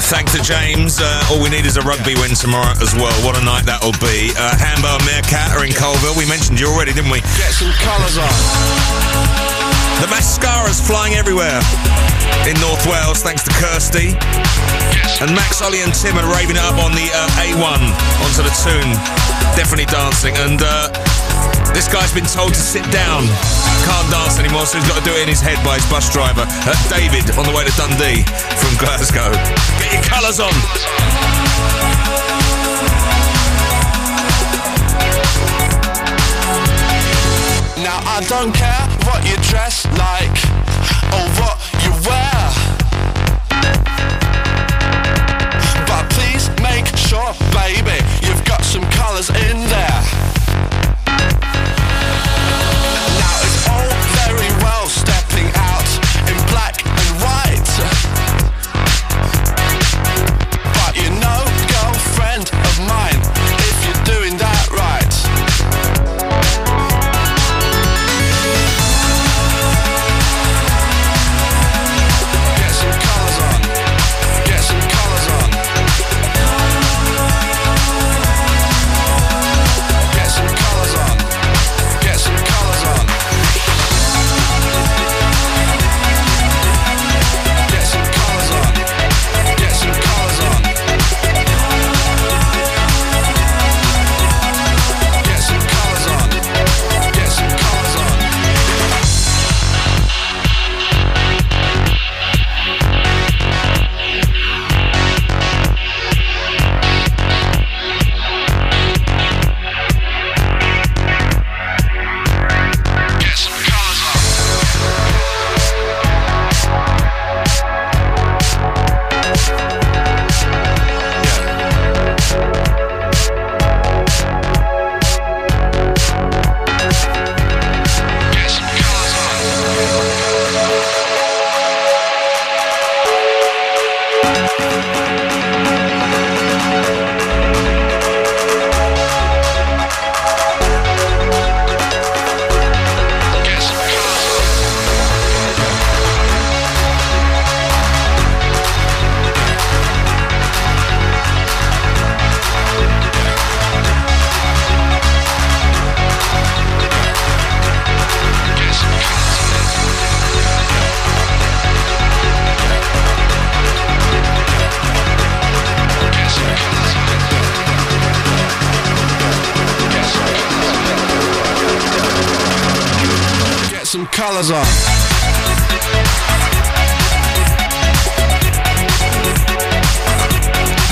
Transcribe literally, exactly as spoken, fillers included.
Thanks to James. Uh, all we need is a rugby win tomorrow as well. What a night that'll be. Uh, Hambo and Meerkat are in Colville. We mentioned you already, didn't we? Get some colours on. The mascara's flying everywhere in North Wales, thanks to Kirsty. And Max, Ollie and Tim are raving it up on the uh, A one, onto the tune. Definitely dancing. And uh, this guy's been told to sit down. Can't dance anymore, so he's got to do it in his head by his bus driver. Uh, David, on the way to Dundee from Glasgow. Get your colours on. Now I don't care what you dress like or what you wear, but please make sure, baby, you've got some colours in there. Now it's all very well stepping out in black and white, but you know, girlfriend of mine, if you're doing that right. Some colours on.